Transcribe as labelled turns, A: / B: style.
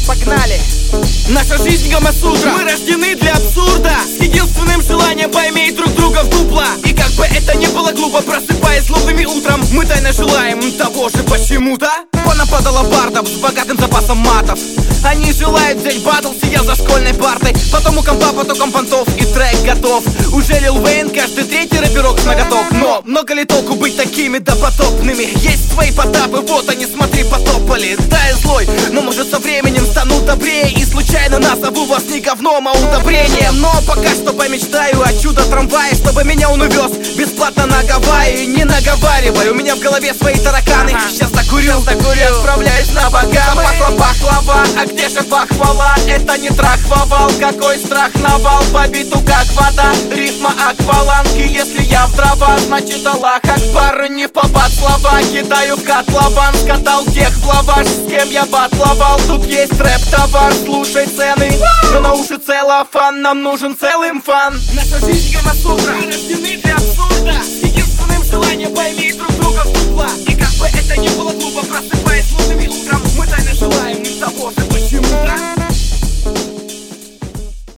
A: погнали. Наша жизнь Гамасутра, мы рождены для абсурда, с единственным желанием поиметь друг друга в дупло. И как бы это ни было глупо, просыпаясь лунными утром, мы тайно желаем того же почему-то. Понападало бардов с богатым запасом матов. Они желают взять батл, сидя за школьной партой. Потом у компа потоком понтов и трек готов. Уже Лил Вейн, каждый третий рэперок с ноготок. Но много ли толку быть такими допотопными? Есть свои потапы, вот они, смотри, потопали. Да, я злой, но может со временем стану добрее. И случайно назову вас не говном, а удобрением. Но пока что помечтаю о чудо-трамвае, чтобы меня он увез бесплатно на Гавайи. Не наговаривай, у меня в голове свои тараканы. Сейчас закурю, отправляюсь на Багамы. Пахлава, а где же похвала? Это не трах-вовал, какой страх навал. По биту как вода, рифма акваланги. Если я в дрова, значит Аллах Акбар. Не в попад слова, кидаю в котлован. Скатал тех в лаваш, с кем я батловал. Тут есть рэп-товар, слушай цены. Но на уши целлофан, нам нужен целым фан. Наша жизнь Гамасутра, мы рождены для абсурда.